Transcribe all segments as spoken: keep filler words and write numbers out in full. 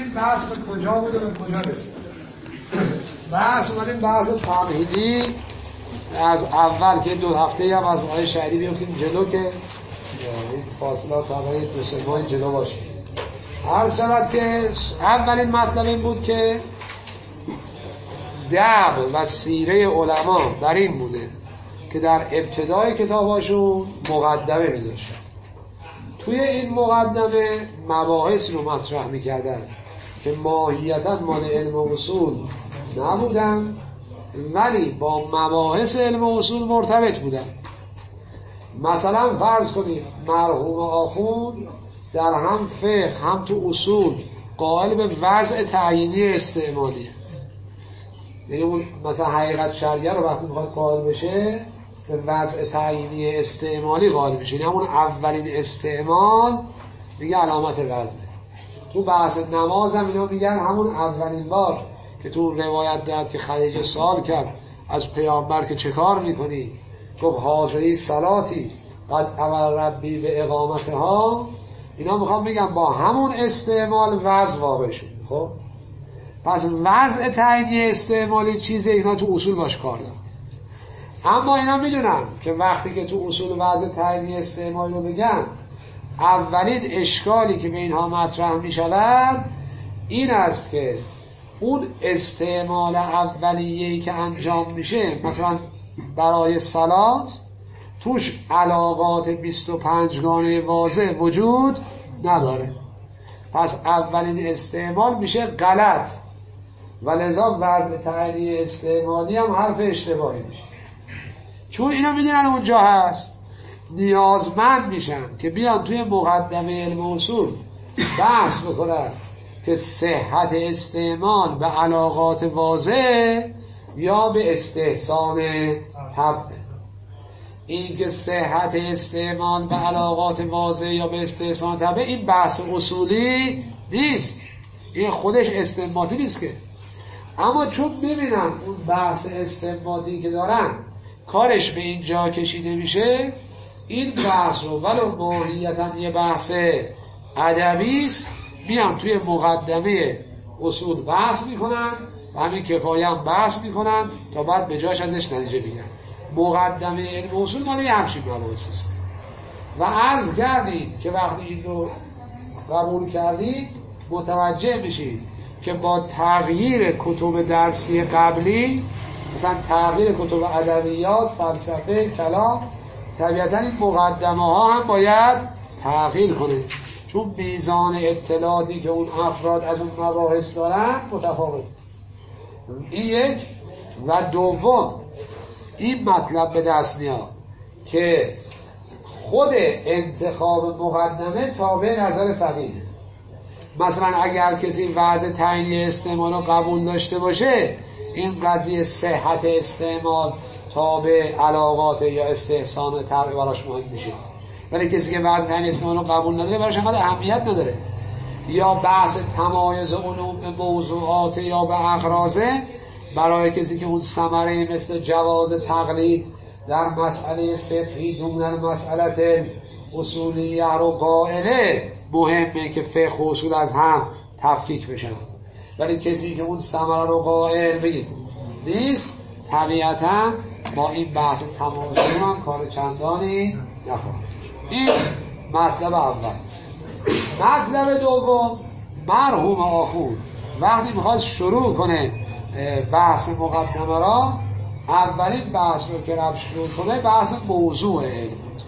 اومدیم بحث به کجا بود و به کجا رسید؟ بحث اومدیم بحث تمهیدی از اول که دو هفته هم از آیه شهری بیفتیم جلو که این فاصله تا دو سه ماه جلو باشه. هر شود که اولین مطلب این بود که دعو و سیره علما بر این بوده که در ابتدای کتاباشون مقدمه میذاشتن. توی این مقدمه مباحث رو مطرح میکردن که ماهیتاً مال علم و اصول نبودن ولی با مباحث علم و اصول مرتبط بودن. مثلا فرض کنید مرحوم آخوند در هم فقه هم تو اصول قائل به وضع تعیینی استعمالیه. یعنی اون مثلا حقیقت شرعیه رو وقتی میخواد قائل بشه به وضع تعیینی استعمالی قائل بشه، یعنی همون اولین استعمال میگه علامت وضعه. تو بحث نماز هم اینا میگن همون اولین بار که تو روایت داد که خدیجه سوال کرد از پیامبر که چه کار میکنی؟ گفت حاضری صلاتی قد اول ربی به اقامتها. اینا میخوام بگم با همون استعمال وضع واقع شد. خب پس وضع تعیینی استعمالی چیزه، اینا تو اصول باش کار دارن. اما اینا میدونن که وقتی که تو اصول وضع تعیینی استعمالی رو بگن اولین اشکالی که به اینها مطرح میشود این است که اون استعمال اولیه‌ای که انجام میشه مثلا برای صلات توش علاقات بیست و پنج گانه واضح وجود نداره. پس اولین استعمال میشه غلط و لذا وضع تعیینی استعمالی هم حرف اشتباهی میشه. چون اینا میدونن اونجا هست نیازمند میشن که بیان توی مقدمه علم اصول بحث بکنن که صحت استعمال به علاقات واضح یا به استحسان طبع. این که صحت استعمال به علاقات واضح یا به استحسان طبع این بحث اصولی نیست، این خودش استنباطی نیست که. اما چون ببینن اون بحث استنباطی که دارن کارش به این جا کشیده میشه، این بحث رو ولو ماهیتاً یه بحث ادبی است میان توی مقدمه اصول بحث میکنن و همین کفایه هم بحث میکنن تا بعد به جاش ازش نتیجه بگیرن. مقدمه علم اصول مال یه همچین مباحثی است و عرض کردید که وقتی این رو قبول کردید متوجه میشید که با تغییر کتب درسی قبلی، مثلا تغییر کتب ادبیات، فلسفه، کلام، طبیعتا این مقدمه ها هم باید تغییر کنه چون میزان اطلاعاتی که اون افراد از اون مباحث دارن متفاوت. این یک. و دوم این مطلب به دست میاد که خود انتخاب مقدمه تابع نظر فقیه. مثلا اگر کسی وضع تعیینی استعمال رو قبول داشته باشه این قضیه صحت استعمال تابع علاقات یا استحسان طبع براش مهم میشه، ولی کسی که وضع تعیینی استعمال رو قبول نداره براش انقدر اهمیت نداره. یا بحث تمایز علوم به موضوعات یا به اغراضه برای کسی که اون ثمره مثل جواز تقلید در مسئله فقهی دون مسئله اصولیه رو قائله مهمه که فقه و اصول از هم تفکیک بشن، ولی کسی که اون ثمره رو قائل بگید نیست طبیعتا با این بحث تمایز هم کار چندانی نخواهد. این مطلب اول. مطلب دوم مرحوم آخوند وقتی میخواد شروع کنه بحث مقدمه را اولین بحث رو که رفت شروع کنه بحث موضوع علم بود.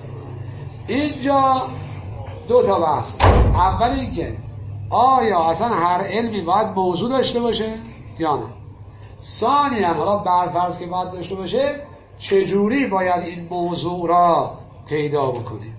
اینجا دو تا بحث. اول این که آیا اصلا هر علمی باید موضوع داشته باشه یا نه. ثانی هم حالا برفرض که باید داشته باشه چجوری باید این موضوع را پیدا بکنیم.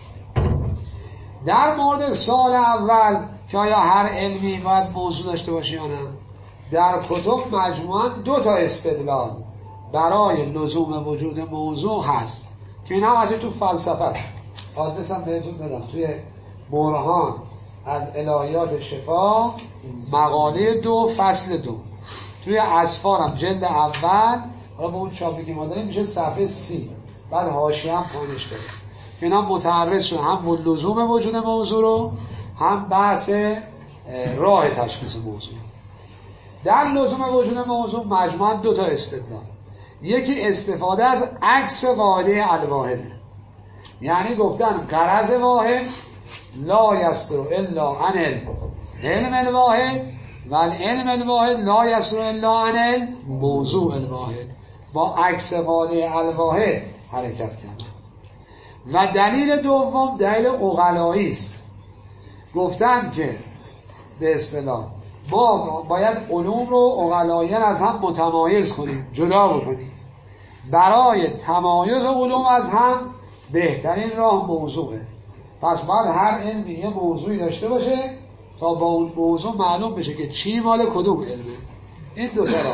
در مورد سال اول که آیا هر علمی باید موضوع داشته باشه یا نه، در کتب مجموعاً دو تا استدلال برای لزوم وجود موضوع هست که اینا از تو فلسفه آدرس هم بهتون بدم توی برهان از الهیات شفا مقاله دو فصل دو توی اصفار هم جلد اول حالا با اون چاپی که ما داریم میشه صفحه سی بعد حاشیه هم پایینش داره که اینا متعرض شد هم با لزوم وجود موضوع رو هم بحث راه تشخیص موضوع. در لزوم وجود موضوع مجموعاً دو تا استدلال. یکی استفاده از عکس قاعده الواحده، یعنی گفتن غرض واحد لا یصدر الا عن العلم الواحد و العلم الواحد لا یصدر الا عن الموضوع الواحد. با عکس قاعده الواحد حرکت کردن. و دلیل دوم دلیل عقلایی است. گفتن که به اصطلاح ما باید علوم رو عقلاییاً از هم متمایز کنیم، جدا بکنیم. برای تمایز علوم از هم بهترین راه موضوعه. پس باید هر علمی یه موضوعی داشته باشه تا با اون موضوع معلوم بشه که چی مال کدوم علمه. این دو تا راه.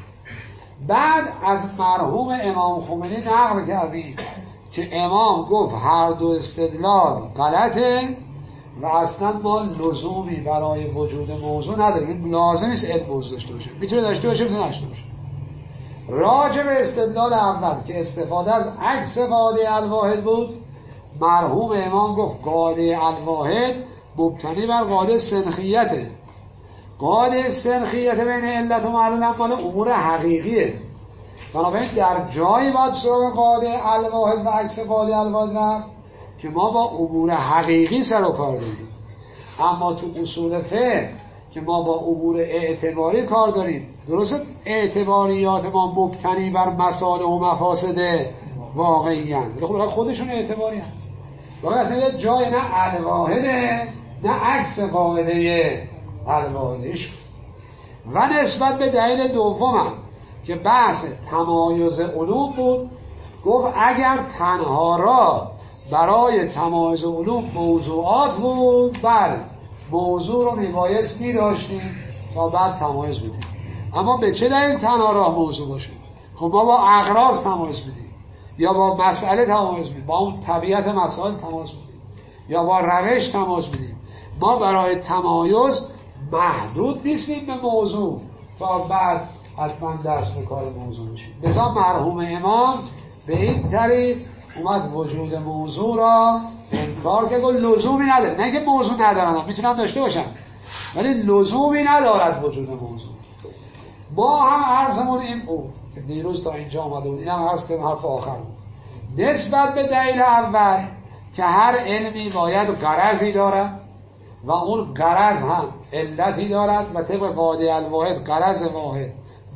بعد از مرحوم امام خمینی نقل کردیم که امام گفت هر دو استدلال غلطه و اصلا ما لزومی برای وجود موضوع نداریم. لازم نیست علم موضوع داشته باشه، میتونه داشته باشه میتونه داشته باشه. راجع به استدلال اول که استفاده از عکس قاعده الواحد بود، مرحوم امام گفت قاعده الواحد مبتنی بر قاعده سنخیته. قاعده سنخیت بین علت و معلول مال امور حقیقیه. بنابراین در جایی باید سراغ قاعده الواحد و عکس قاعده الواحد رفت که ما با امور حقیقی سر و کار داریم. اما تو اصول فقه که ما با امور اعتباری کار داریم، درسته اعتباریات ما مبتنی بر مصالح و مفاسد واقعی هستند، ولی خودشون اعتباری هستند. ولی اصلا یه جای نه الواحده نه عکس قاعده الواحدش. و نسبت به دلیل دومم که بحث تمایز علوم بود، گفت اگر تنها را برای تمایز علوم موضوعات بود، بله موضوع رو میبایست میداشتیم تا بعد تمایز بدیم. اما به چه دلیل تنها راه موضوع باشه؟ خب ما با اغراض تمایز بدیم، یا با مسئله تمایز بدیم، با اون طبیعت مسائل تمایز بدیم، یا با روش تمایز بدیم. ما برای تمایز محدود نیستیم به موضوع تا بعد حتما دست به کار موضوع میشیم. لذا مرحوم امام به این طریق اومد وجود موضوع را انکار که گفت لزومی نداره. نه که موضوع ندارن، میتونن داشته باشن، ولی لزومی ندارد وجود موضوع. ما هم عرضمون این بود که دیروز تا اینجا آمده بود، این هم عرض کردم حرف آخر بود. نسبت به دلیل اول که هر علمی باید غرضی دارد و اون غرض هم علتی دارد و طبق قاعده الواحد غرض واحد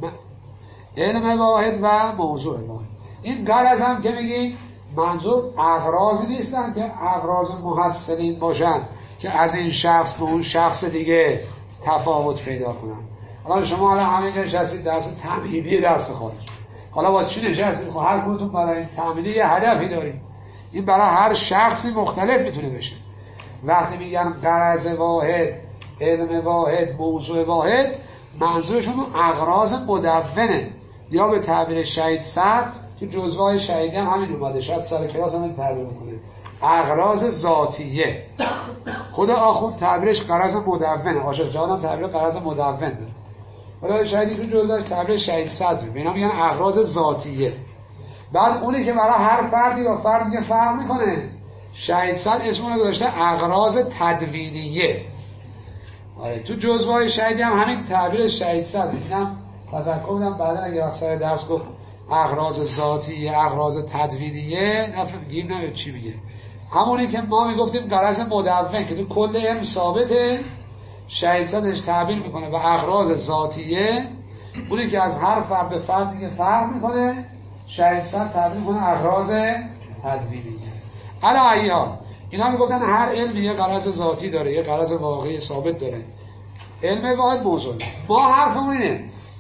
علم واحد و موضوع واحد. این غرض هم که میگیم منظور اغراضی نیستن که اغراض محصلین باشن که از این شخص به اون شخص دیگه تفاوت پیدا کنن. حالا شما حالا همین نشستید درس تمهیدی درس خارج، حالا واسه چی نشستید؟ خب هر کدومتون برای این تمهیدی یه هدفی دارید. این برای هر شخصی مختلف میتونه بشه. وقتی میگن غرض واحد علم واحد موضوع واحد، منظورشون اغراض مدونه، یا به تعبیر شهید صدر که جزوهای شهیدی هم همین اومده، شاید سر کلاس هم این تعبیر کنه، اغراض ذاتیه. خود آخوند تعبیرش غرض مدونه، عاشق جهان هم تعبیر غرض مدون داره، ولی شهیدی تو جزوهای تعبیر شهید صدر بینا میگن اغراض ذاتیه. بعد اونی که برای هر فردی با فرد میگه فرق میکنه، شهید صدر اسمونه گذاشته اغراض تدوینیه. آره تو جزوهای شهیدی هم همین تعبیر شهید صدر. اینم تذکر بدم بعدا اگه واسه درس گفت اغراض ذاتیه اغراض تدوینیه نفهم گیر نمید چی میگه. همونی که ما میگفتیم غرض مدون که تو کل علم ثابته، شهید صدرش تعبیر میکنه و اغراض ذاتیه، اونی که از هر فرد به فرد دیگه فرق میکنه، شهید صدر تعبیر میکنه اغراض تدوینیه. علی ای حال اینا میگفتن هر علم یه غرض ذاتی داره، یه غرض واقعی ثابت داره. علم واحد موضوع. ما حرفمون اینه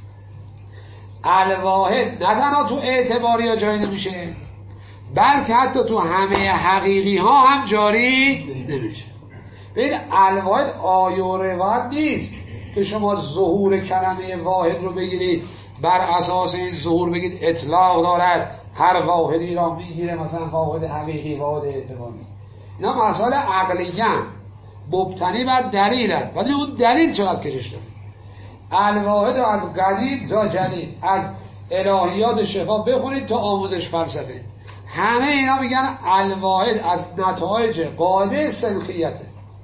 الواحد نه تنها تو اعتباری ها جاری نمیشه، بلکه حتی تو همه حقیقی ها هم جاری نمیشه. ببین الواحد آیه و روایت نیست که شما ظهور کلمه واحد رو بگیرید بر اساس این ظهور بگید اطلاق دارد هر واحدی را میگیره، مثلا واحد حقیقی واحد اعتباری. اینا مسائل عقلیه مبتنی بر دلیله، ولی اون دلیل چقدر کشش داره. الواحد رو از قدیم تا جدید، از الهیات شفا بخونید تا آموزش فلسفه، همه اینا میگن الواحد از نتایج قاعده سنخیته.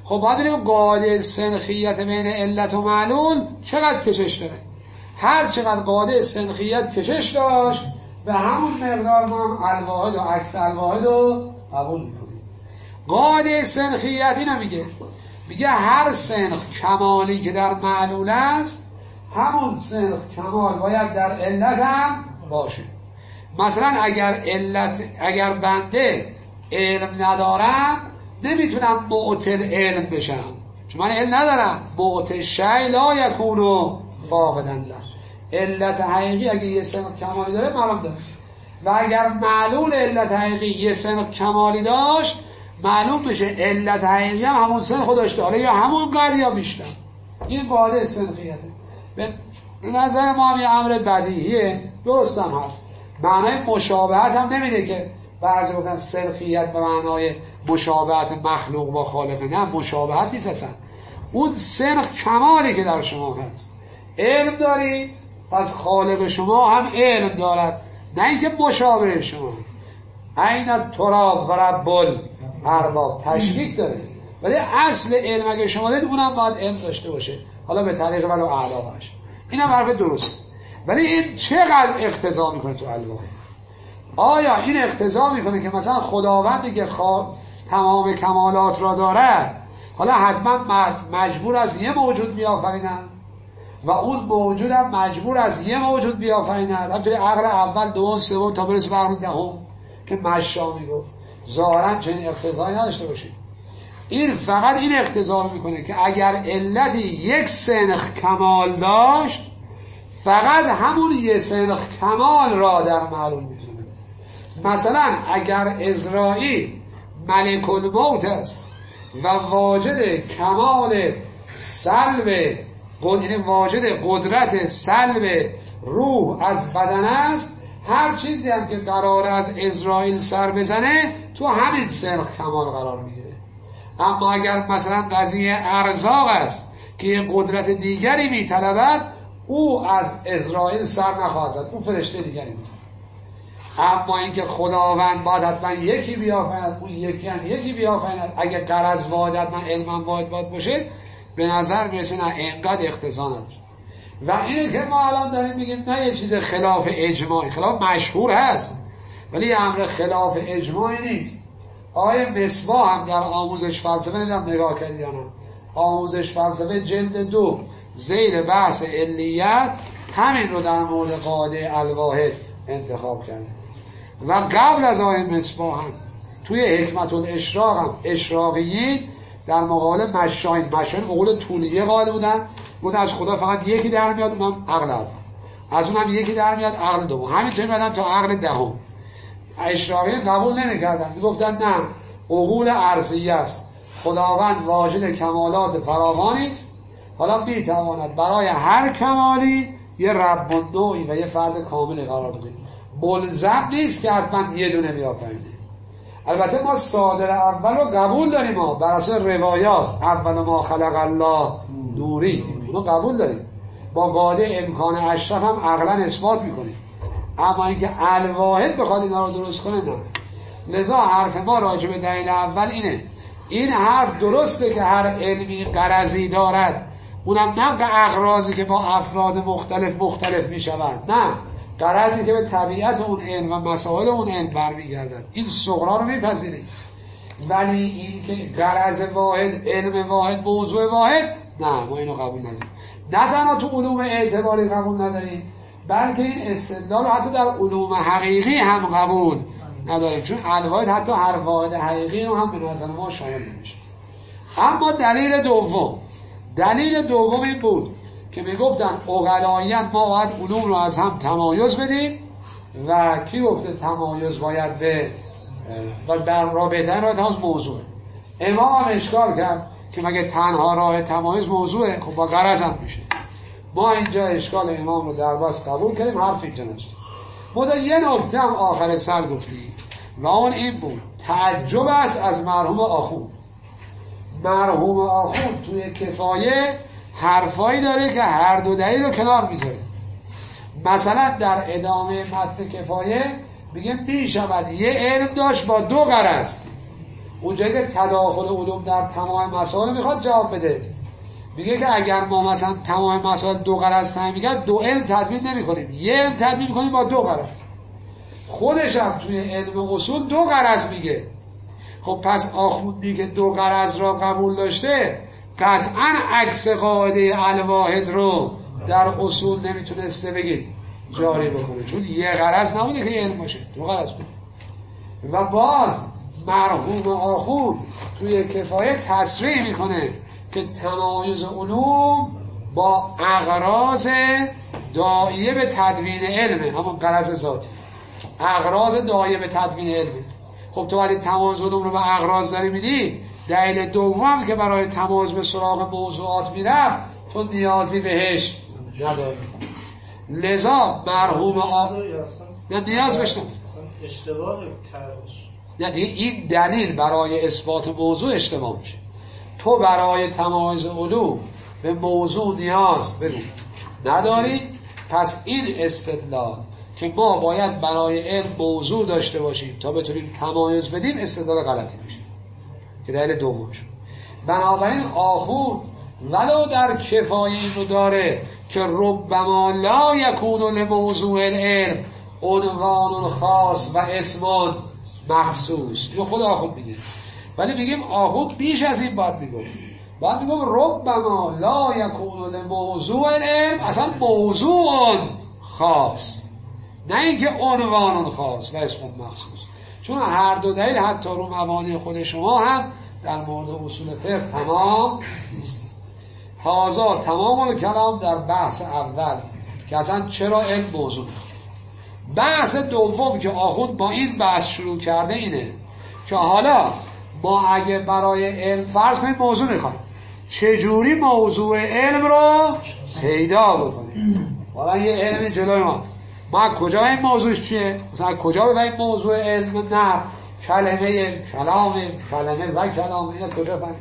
خب باید ببینیم قاعده سنخیت بین علت و معلول چقدر کشش داره. هر چقدر قاعده سنخیت کشش داشت به همون مقدار ما هم الواحد و عکس الواحد رو قبول میکنیم. قاعده سنخیت اینو میگه میگه هر سنخ کمالی که در معلول است همون سنخ کمال باید در علت هم باشه. مثلا اگر علت اگر بنده علم ندارم نمیتونم معطل علم بشم، چون من علم ندارم. معطل شیء لا یکون فاقدا له. علت حقیقی اگه یه سنخ کمالی داره معلوم داره، و اگر معلول علت حقیقی یه سنخ کمالی داشت معلوم بشه علت حقیقی هم همون سنخ داشته، حالا یا همون قدر یا بیشتر. این قاعده سنخیته. به نظر ما هم یه امر بدیهیه، درست هم هست. معنای مشابهت هم نمیده که بعضی گفتن سنخیت به معنای مشابهت مخلوق با خالق. نه، مشابهت نیست اصلا. اون سنخ کمالی که در شما هست، علم داری پس خالق شما هم علم دارد، نه اینکه مشابه شما. عین التراب و رب الارباب تشریک داره، ولی اصل علم اگه شما دارید اونم باید علم داشته باشه، حالا به طریق ولو اعلا باشه. اینم حرف درست. ولی این چقدر اقتضا میکنه تو الواح؟ آیا این اقتضا میکنه که مثلا خداوندی که خوا... تمام کمالات را دارد حالا حتما مجبور از یه موجود بیافریند و اون موجود هم مجبور از یه موجود بیافریند؟ همطوری عقل اول، دوم، سوم تا برسه به عقل دهم که مشا میگفت ظاهرا چنین اقتضایی نداشته باشید. این فقط این اقتضا میکنه که اگر علتی یک سنخ کمال داشت فقط همون یک سنخ کمال را در معلول میتونه. مثلا اگر عزرائیل ملک الموت است و واجد کمال سلب یعنی واجد قدرت سلب روح از بدن است، هر چیزی هم که قراره از عزرائیل سر بزنه تو همین سنخ کمال قرار میگیره. اما اگر مثلا قضیه ارزاق است که یه قدرت دیگری میطلبد، او از عزرائیل سر نخواهد زد، اون فرشته دیگری میطلبد. اما اینکه خداوند باید حتما یکی بیافریند، اون یکی هم یکی بیافریند، اگه غرض واحد حتما علم باید باید باشه، به نظر میرسه نه اینقدر اقتضا نداره. و اینه که ما الان داریم میگیم نه یه چیز خلاف اجماعی، خلاف مشهور هست ولی یه امر خلاف اجماعی نیست. آیه مصباح هم در آموزش فلسفه نمیدونم نگاه کردی یا نه، آموزش فلسفه جلد دو زیر بحث علیت همین رو در مورد قاعده الواحد انتخاب کرده. و قبل از آیه مصباح هم توی حکمت الاشراق هم اشراقیین در مقابل مشاین مشاین مقول طولیه قائل بودن، بودن از خدا فقط یکی در میاد، اونم عقل اول، از اونم یکی در میاد عقل دوم، همینطوری میادن تا عقل دهم. اشراقیین قبول نمی‌کردن، میگفتن نه، عقول ارضیه است، خداوند واجد کمالات فراوانی است، حالا میتواند برای هر کمالی یه رب النوعی و یه فرد کامل قرار بده، ملزم نیست که حتما یه دونه بیافرینه. البته ما صادر اول رو قبول داریم، ما بر اساس روایات اول ما خلق الله نوری اونو قبول داریم، با قاعده امکان اشرف هم عقلا اثبات میکنیم. اما اینکه الواحد بخواد اینا رو درست کنه نه. لذا حرف ما راجع به دلیل اول اینه، این حرف درسته که هر علمی غرضی دارد، اونم نه اغراضی که با افراد مختلف مختلف میشوند، نه، غرضی که به طبیعت اون علم و مسائل اون علم برمیگردد. این صغرا رو میپذیرید، ولی این که غرض واحد، علم واحد، موضوع واحد، نه، ما اینو قبول نداریم. نه تنها تو علوم اعتباری قبول نداریم، بلکه این استدلال رو حتی در علوم حقیقی هم قبول نداریم، چون الواحد حتی هر واحد حقیقی رو هم به نظر ما شامل نمیشه. اما دلیل دوم دلیل دوم این بود که میگفتن عقلاییاً ما باید علوم رو از هم تمایز بدیم، و کی گفته تمایز باید به و در رابطه رابطه از موضوع. امام هم اشکال کرد که مگه تنها راه تمایز موضوعه، خب با غرض هم میشه. ما اینجا اشکال امام رو در بس قبول کردیم، حرف اینجا نشد. مدر یه نکته هم آخر سر گفتی و اون این بود، تعجب است از مرحوم آخوند. مرحوم آخوند توی کفایه حرفایی داره که هر دو دلیل رو کنار میذاره. مثلا در ادامه متن کفایه میگه میشود یه علم داشت با دو غرض، اونجایی که تداخل علوم در تمام مسائل میخواد جواب بده، میگه که اگر ما مثلا تمام مسائل دو غرض تعیین می‌کنیم، دو علم تدوین نمی‌کنیم، یه علم تدوین می‌کنیم با دو غرض. خودش هم توی علم اصول دو غرض میگه. خب پس آخوندی که دو غرض را قبول داشته قطعاً عکس قاعده الواحد رو در اصول نمیتونسته بگید جاری بکنه، چون یه غرض نبوده که علم باشه، دو غرض بود. و باز مرحوم آخوند توی کفایه تصریح میکنه که تمایز علوم با اغراض داعیه به تدوین علمه، همون غرض ذاتی، اغراض داعیه به تدوین علمه. خب تو وقتی تمایز علوم رو به اغراض داری میدی، دلیل دوم که برای تمایز به سراغ موضوعات میرفت تو نیازی بهش نداری. لذا مرحوم آ... نه نیاز بشنم اشتباه ترش، نه دیگه این دلیل برای اثبات موضوع اشتباه میشه. تو برای تمایز علوم به موضوع نیاز بدون نداری، پس این استدلال که ما باید برای علم موضوع داشته باشیم تا بتونیم تمایز بدیم استدلال غلطی میشه که دلیل دومش. بنابراین آخوند ولو در کفایه رو داره که ربما لا یکون لموضوع العلم عنوان خاص و اسم مخصوص، این خود آخوند میگه، ولی میگیم آخوند بیش از این باید میگه، باید میگم ربما لا یکون لموضوع العلم اصلا موضوع خاص، نه اینکه عنوان خاص و اسم مخصوص، چون هر دو دلیل حتی رو مبانی خود شما هم در مورد اصول فقه تمام نیست. هازا تمام کلام در بحث اول که اصلا چرا علم موضوع. بحث دوم که آخوند با این بحث شروع کرده اینه که حالا ما اگه برای علم فرض کنیم موضوع میخوایم، چجوری موضوع علم رو پیدا بکنیم؟ حالا یه علم جلوی ما، ما کجا این موضوعش چیه؟ مثلا کجا ببینیم موضوع علم؟ نه کلمه کلام، کلمه و کلام، اینا کجا فهمیم؟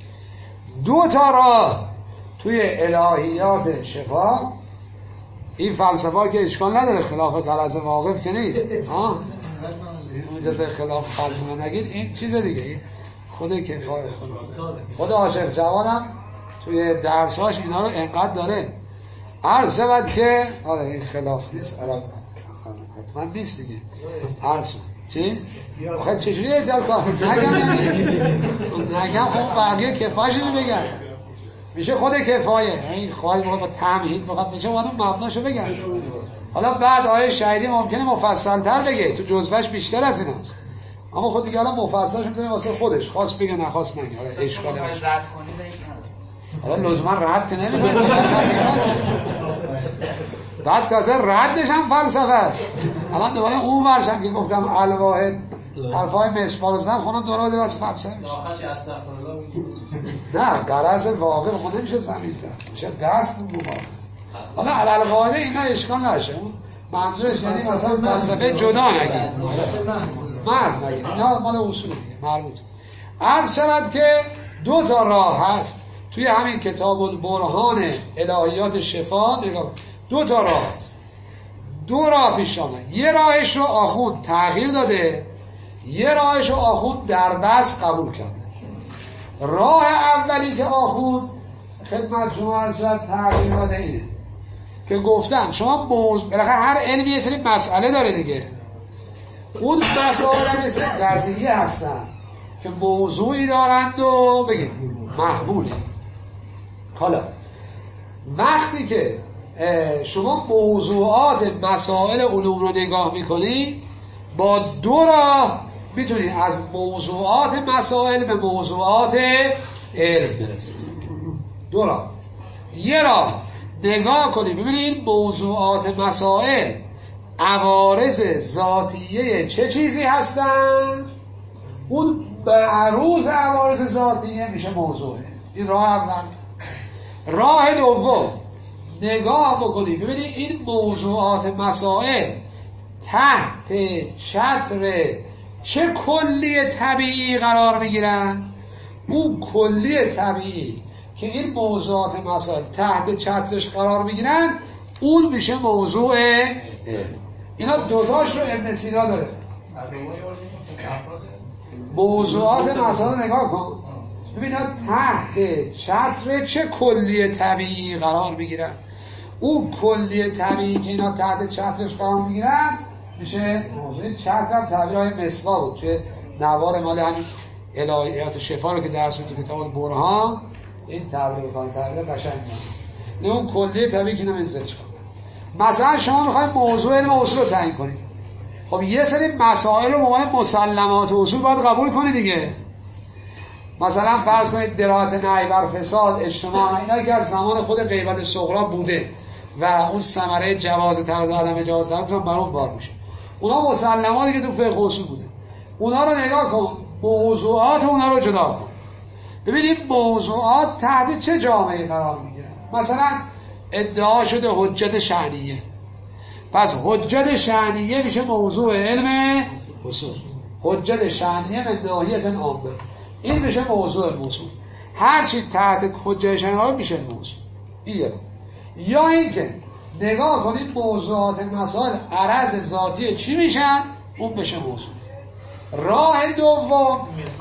دو تا راه توی الهیات شفا، این فلسفه که اشکال نداره، خلاف غرض واقف که نیست ها، اونجا خلاف فلسفه نگید، این چیز دیگه، این خود کفایه خود عاشق جوانم توی درساش اینا رو انقدر داره. عرض شود که آره این خلاف نیست، حتما نیست دیگه. عرض شد چی؟ خب چجوری احتیاط کنم؟ نگم نگم خب بقیه کفایش رو بگم، میشه خود کفایه، این خواهی با تمهید بخواد میشه اون مبناشو بگم. حالا بعد آیه شهیدی ممکنه مفصل تر بگه، تو جزوهش بیشتر از این هست، اما خود دیگه الان مفصلش میتونه واسه خودش خواست بگه نخواست نگه. حالا اشکالی هست رد کنی به این حالا لزوما رد که نمیگه، بعد تازه ردش هم فلسفه است. الان دوباره اون ورشم که گفتم الواحد حرفای مسمار زدن خونم دوباره بده واسه فلسفه میشه. آخرش استغفرالله میگه نه غرض واقع خود نمیشه زمین زد، میشه دست بود واقع. حالا علل قاعده اینا اشکال نشه، اون منظورش یعنی مثلا فلسفه جدا نگید، محض نگید، اینا مال اصول دیگه مربوط. عرض شود که دو تا راه هست توی همین کتاب البرهان الهیات شفا، نگاه دو تا راه هست، دو راه پیش آمد. یه راهش رو آخوند تغییر داده، یه راهش رو آخوند در بس قبول کرده. راه اولی که آخوند خدمت شما عرض شد تغییر داده اینه که گفتن شما موضوع بالاخره هر علمی یه سری مسئله داره دیگه، اون مسائل هم مثل قضیه هستن که موضوعی دارند و بگید محموله. حالا وقتی که شما موضوعات مسائل علوم رو نگاه میکنی، با دو راه میتونی از موضوعات مسائل به موضوعات علم برسید. دو راه. یه راه نگاه کنی ببینی این موضوعات مسائل عوارض ذاتیه چه چیزی هستن، اون معروض عوارض ذاتیه میشه موضوعه. این راه اول. راه دوم نگاه بکنی ببینی این موضوعات مسائل تحت چتر چه کلی طبیعی قرار میگیرن، اون کلی طبیعی که این موضوعات مسائل تحت چترش قرار میگیرن اون میشه موضوع اینا دوتاش رو ابن سینا داره. موضوعات مسائل نگاه کن، ببین تحت چتر چه کلیه طبیعی قرار میگیرن. اون کلیه طبیعی که اینا تحت چترش قرار میگیرن میشه موضوع. چتر هم تعبیرهای مسوا بود که نوار مال همین الهیات شفا رو که درس بود تو کتاب برهان این تعبیر بکنن، تعبیر قشنگ نیست. نه اون کلیه طبیعی که نمیزش کن. مثلا شما میخواید موضوع علم اصول رو تعیین کنید، خب یه سری مسائل رو به عنوان مسلمات و اصول باید قبول کنید دیگه. مثلا فرض کنید درایت نهی بر فساد اجتماع، اینا که از زمان خود غیبت صغرا بوده و اون ثمره جواز تعارض عدم جواز تعارض بر اون بار میشه. اونا مسلماتی که تو فقه اصول بوده، اونا رو نگاه کن، موضوعات اونا رو جدا کن، ببینید موضوعات تحت چه جامعه قرار میگیرن. مثلا ادعا شده حجت شأنیه، پس حجت شأنیه میشه موضوع علم اصول. حجت شأنیه من ناحیت عامه، این میشه موضوع اصول. هر چی تحت حجت شأنیه میشه موضوع. این یا اینکه نگاه کنید موضوعات مسائل عرض ذاتی چی میشن، اون بشه موضوع. راه دوم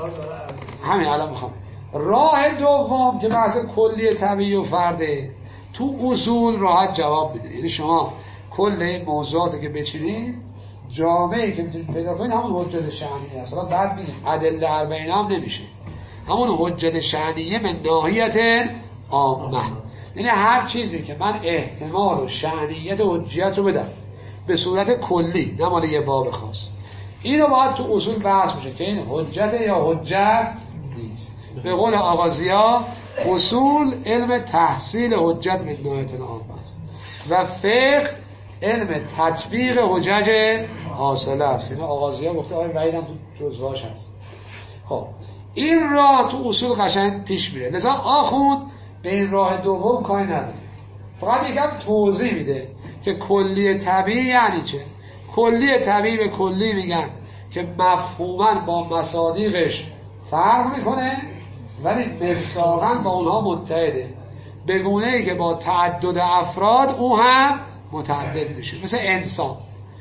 همین الان میخوام، راه دوم که بحث کلی طبیعی و فرده تو اصول راحت جواب میده. یعنی شما کل این موضوعاتی که بچینید، جامعه‌ای که میتونید پیدا کنید همون حجت شأنیه است. حالا بعد میگیم ادله اربعین هم نمیشه، همون حجت شأنیه من ناحیت عامه. یعنی هر چیزی که من احتمال و شأنیت و حجیت رو بدم به صورت کلی، نه مال یه باب خاص، اینو باید تو اصول بحث بشه که این حجت یا حجت نیست. به قول آغازیا اصول علم تحصیل حجت من ناحیت عامه است و فقه علم تطبیق حجج حاصله است. این آغازیا گفته آقای وحید هم تو جزواش هست. خب این راه تو اصول قشنگ پیش میره، لذا آخوند به این راه دوم کاری نداره، فقط یکم توضیح میده که کلی طبیعی یعنی چه. کلی طبیعی به کلی میگن که مفهوماً با مصادیقش فرق میکنه ولی مصداقاً با اونها متحده، به گونه‌ای که با تعدد افراد او هم متعدد میشه. مثل انسان،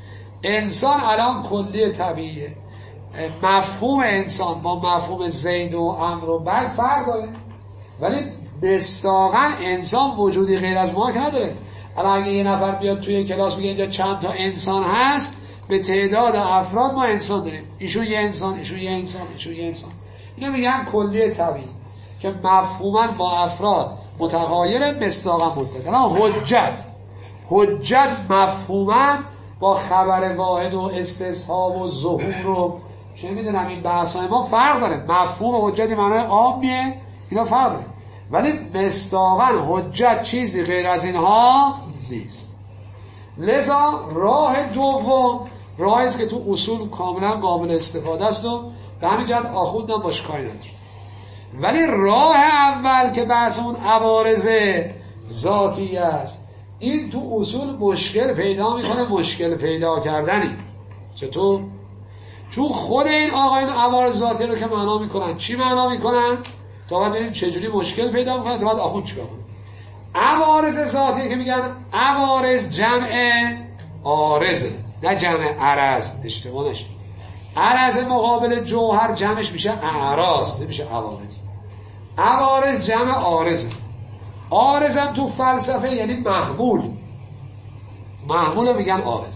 انسان الان کلی طبیعیه، مفهوم انسان با مفهوم زید و عمرو و بلک فرق داره، ولی مصداقاً انسان وجودی غیر از ما که نداره. الان اگه یه نفر بیاد توی کلاس بگه اینجا چند تا انسان هست، به تعداد افراد ما انسان داریم، ایشون یه انسان، ایشون یه انسان، ایشون یه انسان. اینو میگن کلی طبیعی که مفهوماً با افراد متغایر، مصداقاً متحد. الان حجت، حجت مفهوماً با خبر واحد و استصحاب و ظهور و چه میدونم این بحثای ما فرق داره. مفهوم حجت معنای عامیه، اینا فرق داره، ولی مصداقاً حجت چیزی غیر از اینها نیست. لذا راه دوم راهی است که تو اصول کاملا قابل استفاده است و به همین جهت آخوندم باش کاری نداره. ولی راه اول که بحث اون عوارض ذاتی است، این تو اصول مشکل پیدا میکنه، مشکل پیدا کردنی. چطور؟ چون خود این آقایون عوارض ذاتی رو که معنا میکنن، چی معنا میکنن؟ تا بعد ببینیم چجوری مشکل پیدا میکنن، تا بعد آخوند چیکار کنه. عوارض ذاتی که میگن عوارض جمع عارضه، نه جمع عرض، اشتباه نشه. عرض مقابل جوهر جمعش میشه اعراض، نمیشه عوارض. عوارض جمع عارضه. عارض هم تو فلسفه یعنی محمول، محمول میگن عارض.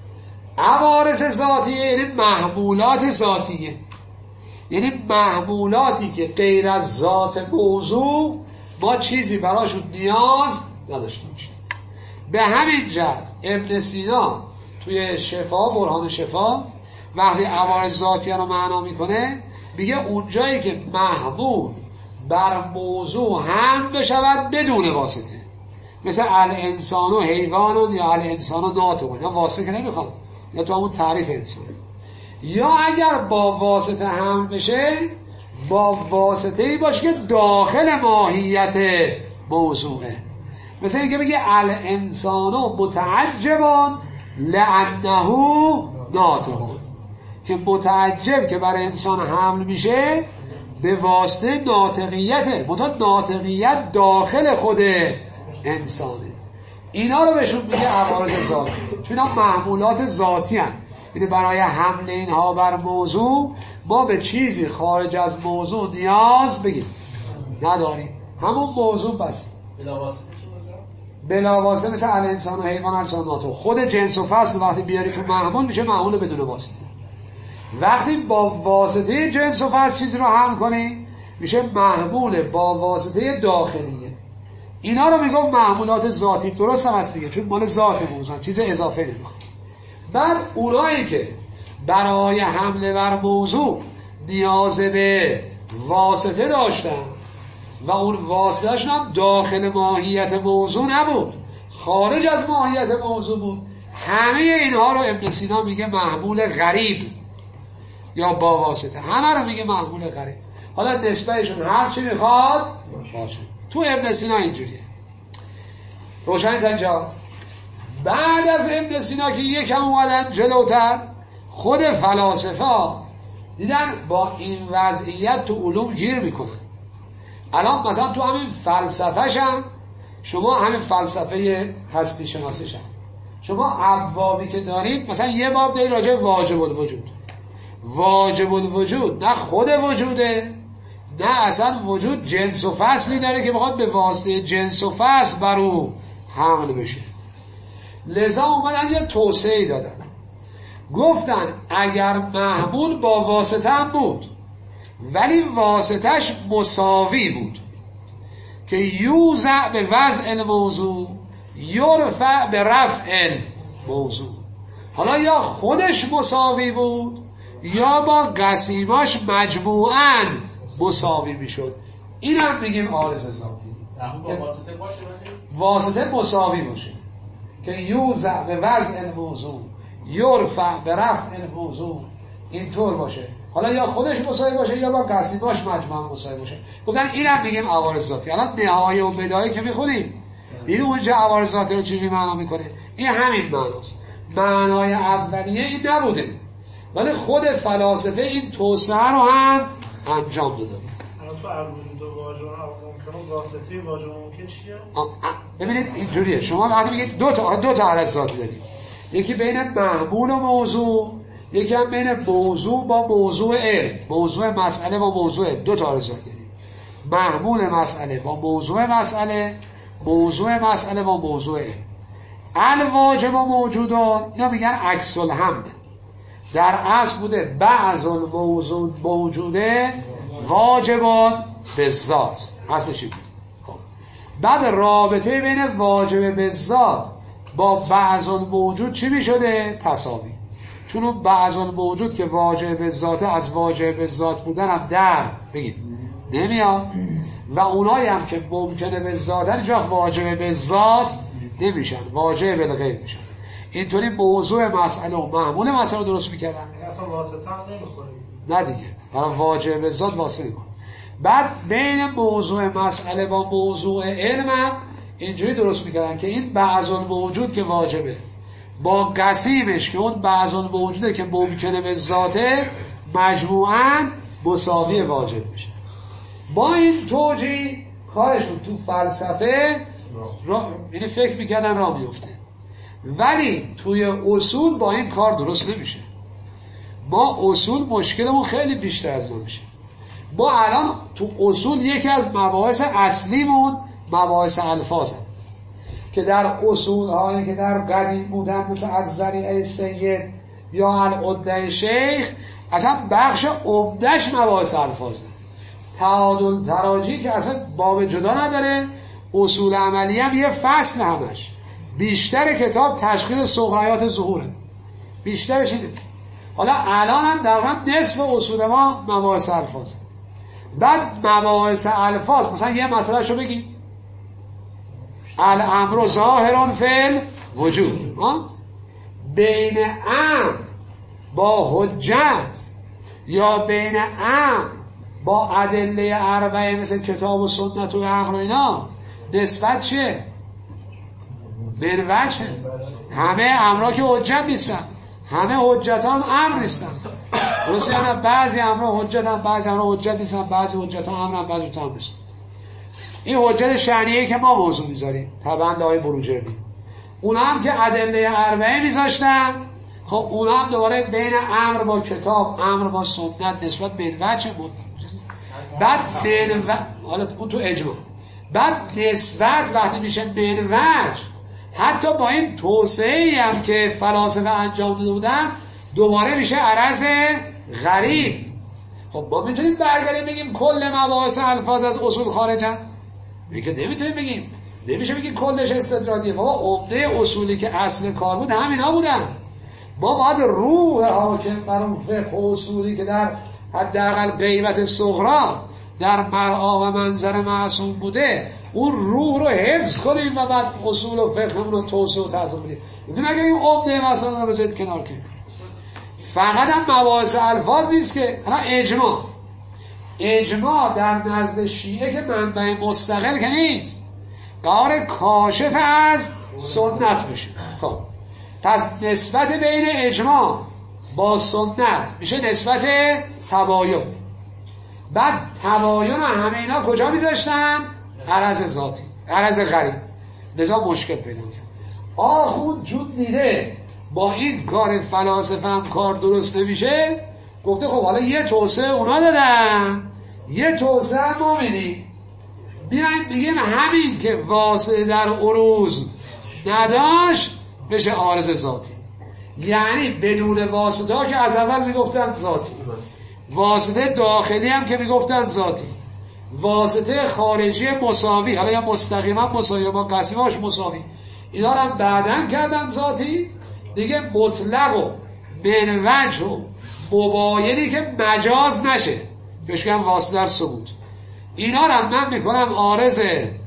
عوارض ذاتیه یعنی محمولات ذاتیه، یعنی محمولاتی که غیر از ذات موضوع ما چیزی براشون نیاز نداشته باشیم. به همین جهت ابن سینا توی شفا، برهان شفا، وقتی عوارض ذاتیه رو معنا میکنه میگه اونجایی که محمول بر موضوع هم بشود بدون واسطه، مثل الانسان و حیوان یا الانسان و ناطق، یا واسطه که نمیخواد، یا تو همون تعریف انسان. یا اگر با واسطه هم بشه، با واسطه ای باشه که داخل ماهیت موضوعه، مثل اینکه بگه الانسان متعجبان لانه ناطق، که متعجب که برای انسان حمل میشه به واسطه ناطقیته، منتها ناطقیت داخل خود انسانه. اینا رو بهشون میگه عوارض ذاتی، چون اینا محمولات ذاتی هستند. یعنی برای حمل اینها بر موضوع ما به چیزی خارج از موضوع نیاز بگیم نداریم، همون موضوع بس. بلاواسطه مثل الانسان و حیوان ارساناتو، خود جنس و فصل وقتی بیاری تو محمول میشه محمول بدون واسطه. وقتی با واسطه جنس و فصل چیزی رو هم کنی میشه محمول با واسطه داخلیه. اینا رو میگم محمولات ذاتی. درست هم هست دیگه، چون مال ذات موضوع، چیز اضافه نمیخواد. بعد اونایی که برای حمله بر موضوع نیاز به واسطه داشتن و اون واسطه‌شون هم داخل ماهیت موضوع نبود، خارج از ماهیت موضوع بود، همه اینها رو ابن سینا میگه محمول غریب یا با واسطه، همه رو میگه محمول غریب. حالا نسبتشون هر چی میخواد باشه. تو ابن سینا اینجوریه. روشن تا اینجا؟ بعد از ابن سینا که یکم اومدن جلوتر، خود فلاسفه دیدن با این وضعیت تو علوم گیر میکنن. الان مثلا تو همین فلسفه‌ش هم شما همین فلسفه هستی شناسیش هم شما ابوابی که دارید، مثلا یه باب دارید راجع به واجب الوجود. واجب الوجود نه خود وجوده، نه اصلا وجود جنس و فصلی داره که بخواد به واسطه جنس و فصل بر او حمل بشه. لذا اومدن یه توسعه دادن، گفتن اگر محمول با واسطه هم بود ولی واسطش مساوی بود که یوزع به وضع الموضوع یرفع به رفع الموضوع، حالا یا خودش مساوی بود یا با قسیماش مجموعاً مساوی میشد، این هم میگیم عارض ذاتی. با واسطه باشه، واسطه مساوی باشه که یوزع به وضع الموضوع یرفع به رفع الموضوع، اینطور باشه، حالا یا خودش مساوی باشه یا با قسیماش مجموعاً مساوی باشه. گفتن این هم میگیم عوارض ذاتی. الان نهایه و بدایه که میخونیم دیدیم اونجا عوارض ذاتی رو چجوری معنا میکنه. این همین معناست. معنای اولیه این نبوده، ولی خود فلاسفه این توسعه رو هم انجام داده. الان تو الوجود و واجب ممکنه واسطه واجب ممکن چیه؟ ببینید اینجوریه، شما وقتی میگید دو تا دو تا عرض ذاتی داریم، یکی بین محمول و موضوع، یکی هم بین موضوع با موضوع علم، موضوع مسئله با موضوع علم. دو تا عرض ذاتی داریم، محمول مسئله با موضوع مسئله، موضوع مسئله با موضوع علم. الواجب و موجودان اینا میگن عکس الحمل. در اصل بوده بعض الموجود موجوده واجبان به ذات، اصلشی بود. خب بعد رابطه بین واجب به ذات با بعض الموجود چی می شده؟ تساوی. چون اون بعض الموجود که واجب به ذات از واجب به ذات بودن هم در بگید نمیاد، و اونایی هم که ممکنه به ذاتن اینجا واجب به ذات نمیشن، واجب به غیر میشن. اینطوری موضوع مسئله و محمول مسئله درست میکردن. اصلا واسطه هم نمیخوره. نه دیگه، برای واجب به ذات واسطه نمیخوره. بعد بین موضوع مسئله با موضوع علم هم اینجوری درست میکردن که این بعض الموجود که واجبه با قسیمش که اون بعض الموجوده که ممکنه به ذاته مجموعاً مساوی واجب میشه. با این توجیه کارشون تو فلسفه را... یعنی فکر میکردن را میفته، ولی توی اصول با این کار درست نمیشه. ما اصول مشکلمون خیلی بیشتر از ما میشه. ما الان تو اصول یکی از مباحث اصلیمون مباحث الفاظ هست که در اصول هایی که در قدیم بودن مثل از ذریعه سید یا العده شیخ اصلا بخش عمدهش مباحث الفاظ هست. تعادل تراجی که اصلا باب جدا نداره، اصول عملی هم یه فصل همش. بیشتر کتاب تشخیص سغرایات ظهوره، بیشترش اینه. حالا الان هم در واقع نصف اصول ما مباحث الفاظ. بعد مباحث الفاظ مثلا یه مسئله شو بگید الامر ظاهران فی الوجود، بین امر با حجت یا بین امر با ادله اربعه مثل کتاب و سنت و عقل و اینا نسبت چیه؟ بین وجه. همه امرها که حجت نیستن، همه حجت هم امر نیستن. درسته یا نه؟ بعضی امرها حجت هم، بعضی امرها حجت نیستن، بعضی حجت هم امر هم، بعضی حجت هم نیستن. این حجت شأنیه که ما موضوع میذاریم طبعا لای بروجردی، اونا هم که ادله اربعه میذاشتن خب اونا هم دوباره بین امر با کتاب، امر با سنت نسبت به وجه بود. بعد بین و... حالا اون تو اجماع، بعد نسبت وقتی میشه بین وجه، حتی با این توسعه‌ای هم که فلاسفه انجام داده بودن دوباره میشه عرض غریب. خب ما میتونیم برگردیم بگیم کل مباحث الفاظ از اصول خارجن؟ میگه نمیتونیم بگیم، نمیشه بگیم کلش استدراجیه. بابا عمده اصولی که اصل کار بود همینا بودن. ما باید روح حاکم بر اون فقه و اصولی که در حداقل غیبت صغرا در مرعا و منظر معصوم بوده، اون روح رو حفظ کنیم و بعد اصول و فقه اون رو توسعه و تعظیم بدیم. میتونیم اگر این عمده مسائل رو بذارید کنار کنیم. فقط هم مباحث الفاظ نیست که الان اجماع اجماع در نزد شیعه که منبع مستقل که نیست، قرار کاشف از سنت بشه. خب پس نسبت بین اجماع با سنت میشه نسبت تباین. بعد تباین رو همه اینا کجا میذاشتن؟ عرض ذاتی، عرض غریب. لذا مشکل پیدا میشه. آخوند جود دیده با این کار فلاسفه هم کار درست نمیشه، گفته خب حالا یه توسعه اونا دادن، یه توسعه ما میدیم. بیاین بگیم همین که واسطه در عروض نداشت بشه عارض ذاتی. یعنی بدون واسطه ها که از اول میگفتن ذاتی، واسطه داخلی هم که میگفتن ذاتی، واسطه خارجی مساوی، حالا یا مستقیما مساوی یا با قسیماش مساوی، اینا رو هم بعدن کردن ذاتی. دیگه مطلق و بین وجه و مباینی که مجاز نشه بهش میگن واسطه در ثبوت. اینا رو هم من میکنم عارض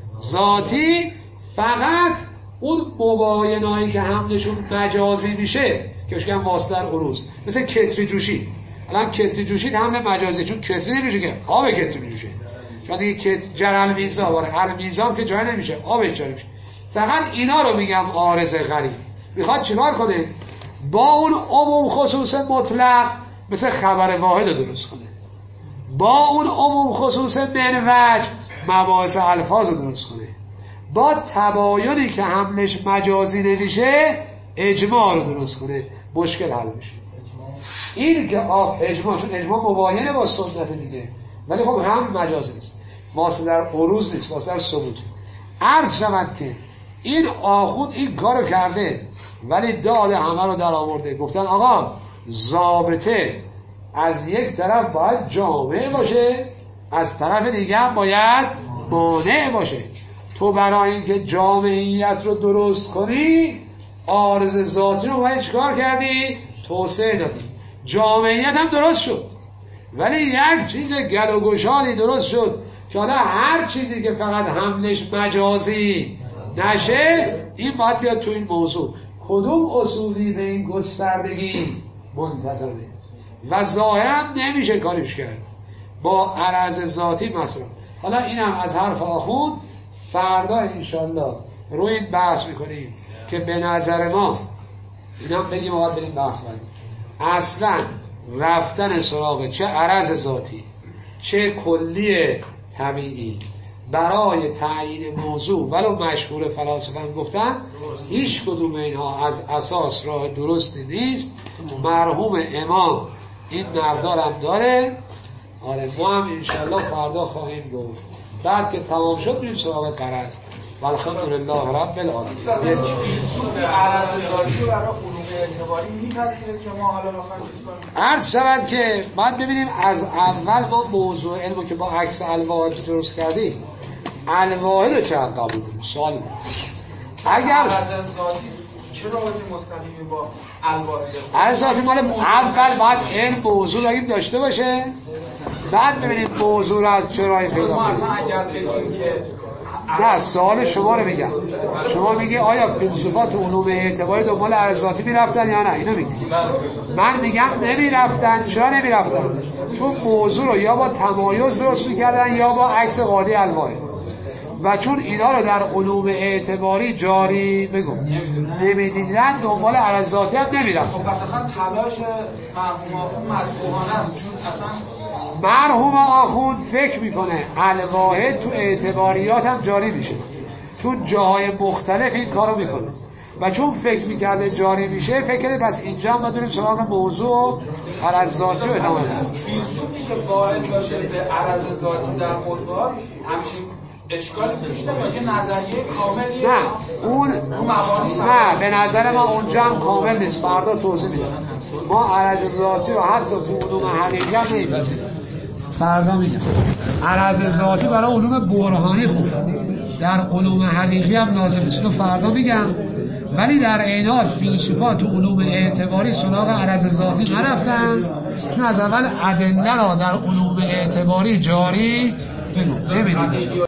ذاتی. فقط اون مباینایی که حملشون مجازی میشه که بهش میگن واسطه در عروض، مثل کتری جوشید. الان کتری جوشید حمل مجازی، چون کتری نمیشه که آب کتری میشه. شما دیگه کت جرل میزا واره هر میزام که جای نمیشه، آبش جاری میشه. فقط اینا رو میگم عارض غریب. میخواد چیکار کنه؟ با اون عموم خصوص مطلق مثل خبر واحد رو درست کنه، با اون عموم خصوص بین وجه مباحث الفاظ رو درست کنه، با تباینی که حملش مجازی نمیشه اجماع رو درست کنه. مشکل حل میشه. این که آه اجماع، چون اجماع مباینه با سنت دیگه، ولی خب هم مجازی نیست، واسه در عروض نیست، واسه در ثبوت. عرض شود که این آخوند این کارو کرده ولی داده همه رو در آورده. گفتن آقا ضابطه از یک طرف باید جامع باشه، از طرف دیگه هم باید مانع باشه. تو برای اینکه جامعیت رو درست کنی عارض ذاتی رو باید چکار کردی؟ توسعه دادی. جامعیت هم درست شد، ولی یک چیز گل و گشادی درست شد که حالا هر چیزی که فقط حملش مجازی نشه این باید بیاد تو این موضوع. کدوم اصولی به این گستردگی منتظره و ظاهرا نمیشه کاریش کرد با عرض ذاتی مثلا. حالا اینم از حرف آخوند فردا انشالله روی این بحث میکنیم که به نظر ما اینم بگیم باید بریم بحث بدیم. اصلا رفتن سراغ چه عرض ذاتی چه کلی طبیعی برای تعیین موضوع ولو مشهور فلاسفه هم گفتن هیچ کدوم اینها از اساس راه درستی نیست. مرحوم امام این نقدارم داره. آره ما هم انشالله فردا خواهیم گفت. بعد که تمام شد میریم سراغ قرض. والحمدلله رب العالمین. فیلسوف عرض ذاتی رو برای علوم اعتباری میپذیره که ما حالا بخوایم چیز کنیم؟ عرض شود که باید ببینیم از اول ما موضوع علمو که با عکس الواحد درست کردیم الواحد رو چقدر قبول کنیم. سوال بود اگر عرض ذاتی چه رابطه مستقیمی با الواحد داره؟ عرض ذاتی مال اول باید علم موضوع بگیم داشته باشه، بعد ببینیم موضوع رو از چه راهی پیدا ما اصلا کنیم. اگر بگیم که نه سوال شما رو میگم، شما میگی آیا فیلسوفا تو علوم اعتباری دنبال عرض ذاتی میرفتن یا نه؟ اینو میگی. من میگم نمیرفتن. چرا نمیرفتن؟ چون موضوع رو یا با تمایز درست میکردن یا با عکس قاضی الواحد، و چون اینا رو در علوم اعتباری جاری بگم نمیدیدن دنبال عرض ذاتی هم نمیرفتن. خب پس اصلا تلاش مرحوم آخوند مطلوبانه است، چون اصلا مرحوم آخوند فکر میکنه الواحد تو اعتباریات هم جاری میشه، چون جاهای مختلف این کارو میکنه. و چون فکر میکرده جاری میشه فکر کرده پس اینجا هم بدونیم سراغ موضوع عرض ذاتی و ادامه هست. فیلسوفی که وارد باشه به عرض ذاتی در موضوعات همچین اشکال پیش نمیاد، یه نظریه کاملیه. نه اون نه به نظر ما اونجا هم کامل نیست، فردا توضیح میدم. ما عرض ذاتی رو حتی تو علوم حقیقی هم نمی‌پذیریم. فردا میگم عرض ذاتی برای علوم برهانی خوب، در علوم حقیقی هم لازم نیست، اینو فردا میگم. ولی در عین حال فیلسوفا تو علوم اعتباری سراغ عرض ذاتی نرفتن، چون از اول ادله را در علوم اعتباری جاری بگو ببینید